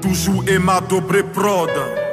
Toujours Emma Dobré Prod.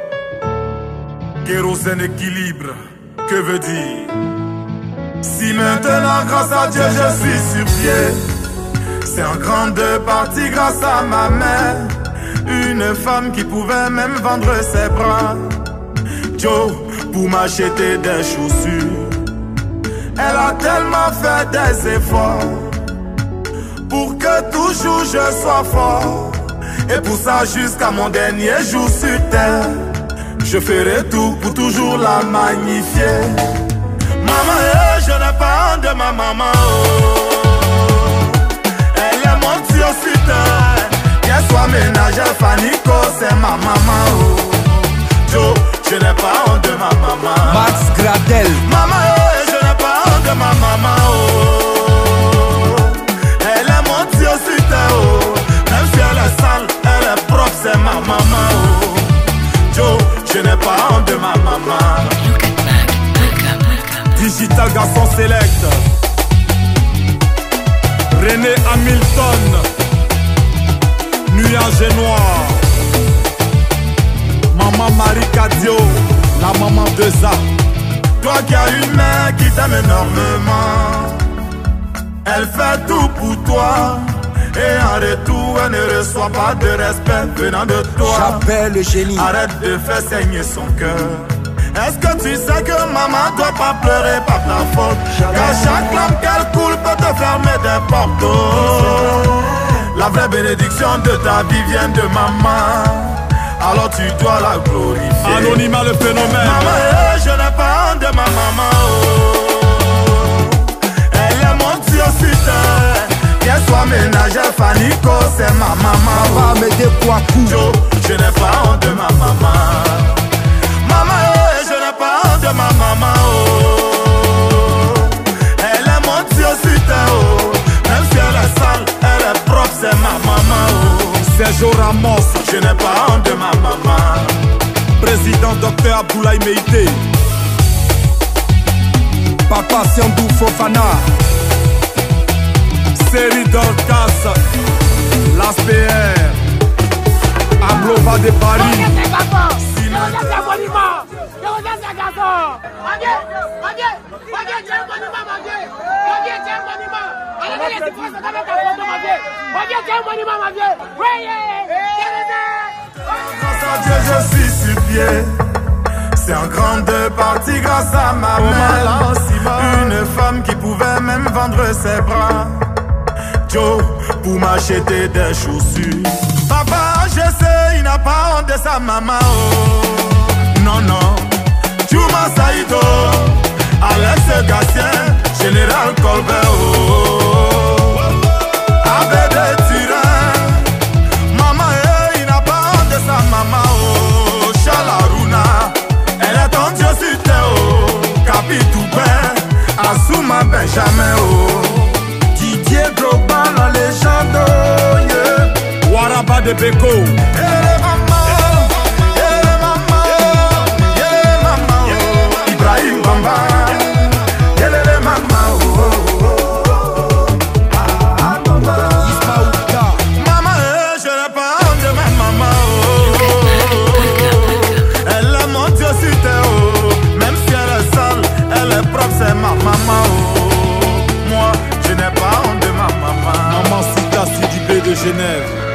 Kérosène équilibre, que veut dire? Si maintenant grâce à Dieu je suis sur pied, c'est en grande partie grâce à ma mère. Une femme qui pouvait même vendre ses bras, Joe, pour m'acheter des chaussures. Elle a tellement fait des efforts pour que toujours je sois fort. Et pour ça jusqu'à mon dernier jour sur terre, je ferai tout pour toujours la magnifier. Maman, je n'ai pas honte de ma maman. Elle est mon Dieu sur terre. Qu'elle soit ménagère, Fanico, c'est ma maman. Joe, je n'ai pas honte de ma maman. Max Gradel. Maman, je n'ai pas honte de ma maman. Elle est mon Dieu sur terre. Même si elle est sale, elle est propre, c'est ma maman. Joe, je n'ai pas honte de ma maman. Digital garçon select. René Hamilton. Nuage noir. Maman Marie Cadio, la maman de Za. Toi qui as une mère qui t'aime énormément, elle fait tout pour toi. Et en retour, elle ne reçoit pas de respect venant de toi. J'appelle le génie. Arrête de faire saigner son cœur. Est-ce que tu sais que maman doit pas pleurer par ta faute? Car chaque larme qu'elle coule peut te fermer des portes. La vraie bénédiction de ta vie vient de maman. Alors tu dois la glorifier. Anonymat le phénomène. Maman, je n'ai pas honte de ma maman. Elle est mon Dieu sur terre. Qu'elle soit ménagère, Fanico, c'est ma maman. Va m'aider quoi coup. Joe, je n'ai pas honte de ma maman. Maman, je n'ai pas honte de ma maman. Elle est mon Dieu sur terre. Même si elle est sale, elle est propre, c'est ma maman. Sergio Ramos. Je n'ai pas honte de ma maman. Président Dr Abdoulaye Meïté. Papa Siandou Fofana. Série Dorcas. L'ASPR. Ablova de Paris. Grâce à Dieu je suis sur pied. C'est en grande partie grâce à ma mère. Une femme qui pouvait même vendre ses bras, Joe, pour m'acheter des chaussures. Papa, je sais, il n'a pas honte de sa maman. Non, non. Juma Saïdo, Alex Gatien, Général Colbert. Abede Turin. Maman, il n'a pas honte de sa maman. Chalaruna, elle est ton Dieu sur terre. Capitoubin, Assouma Benjamin. Didier Drogba, la légende. Waraba de Beko. Ibrahim Bamba. Maman, je n'ai pas honte de ma maman. Elle est mon Dieu sur terre. Même si elle est sale, elle est propre, c'est ma maman. Moi, je n'ai pas honte de ma maman. Maman Sita Sidibé de Genève.